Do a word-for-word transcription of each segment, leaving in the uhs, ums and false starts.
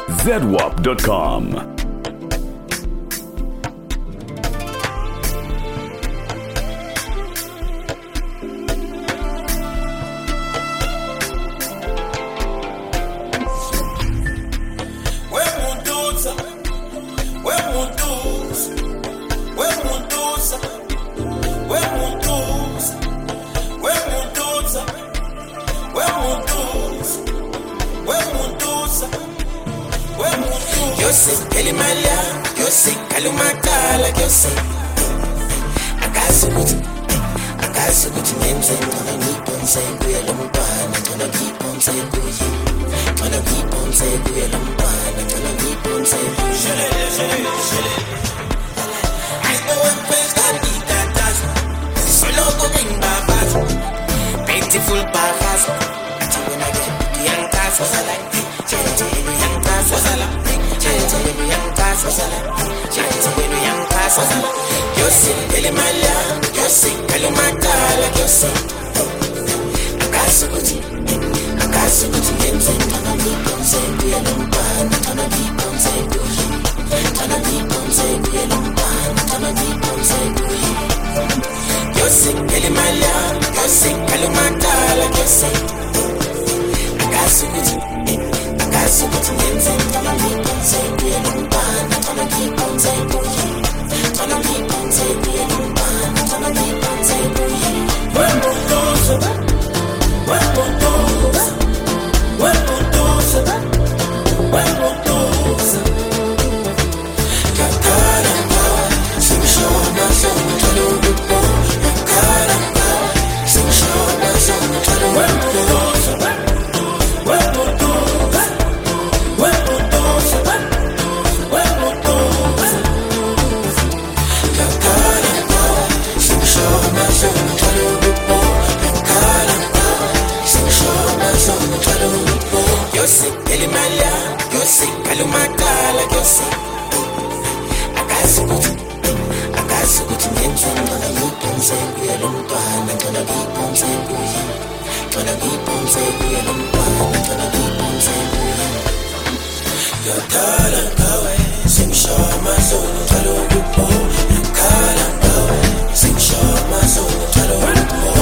zedwap dot com. Yo sé, Elimalia, yo sé, Kalumakala, yo sé. Akasukuthi, akasukuthi ngenze ngcono ngiphonse kuye lo mntwana, ngcono ngiphonse kuye. Ngcono ngiphonse kuye lo mntwana, ngcono ngiphonse kuye. Shelele, shelele, shelele. Aybo wempheza nditataza, soloko ngingabaza. Beautiful bahaza, athi wena ke ngiyangikaza sala. Chenje ngiyangikaza sala. Yo sé, Elimalia, yo sé, Kalumakala, yo sé. Akasukuthi, akasukuthi ngenze ngcono ngiphonse kuye lo mntwana, ngcono ngiphonse kuye. Ngcono ngiphonse kuye lo mntwana, ngcono ngiphonse kuye. Yo sé, Elimalia, yo sé, Kalumakala, yo sé. Akasukuthi, akasukuthi ngenze ngcono ngiphonse kuye lo mntwana, ngcono ngiphonse kuye. Ngcono ngiphonse kuye lo mntwana, ngcono ngiphonse kuye. Wembuduza, wembuduza, wembuduza, wembuduza. Yakhala ngawe, sengishona sengithole ukubona. Yakhala ngawe, sengishona sengithole wembuduza, wembuduza, wembuduza, wembuduza. Yakhala ngawe, sengishona sengithole ukubona. Yakhala ngawe, sengishona sengithole ukubona. Yo sé, Elimalia, yo sé, Kalumakala, yo sé. Akasukuthi, akasukuthi ngenze ngcono ngiphonse kuye lo mntwana, ngcono ngiphonse kuye. Ngcono ngiphonse kuye lo mntwana, ngcono ngiphonse kuye. Yakhala ngawe, sengishona sengithole ukubona. Yakhala ngawe, sengishona sengithole ukubona.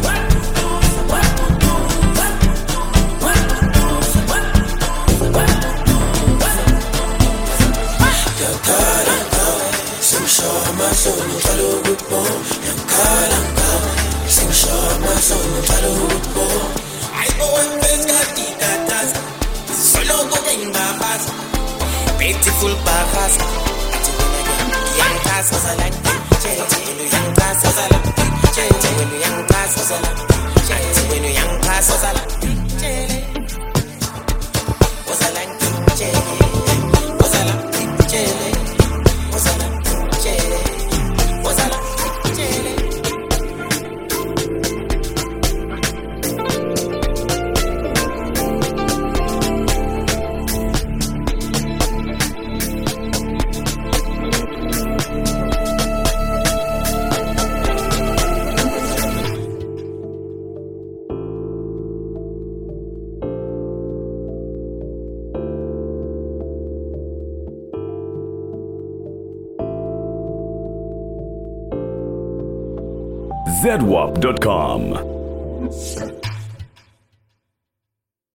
Yakhala ngawe, sengishona sengithole ukubona. Yakhala ngawe, sengishona sengithole ukubona. Aybo wempheza nditataza, soloko ngingabaza. Beautiful bahaza, athi wena ke ngiyangikaza sala. Chenje uyangikaza sala. Chenje uyangikaza sala. Athi wena uyangikaza sala. Chenje wasala chenje wasala chenje wasala chenje wasala chenje. zedwap dot com.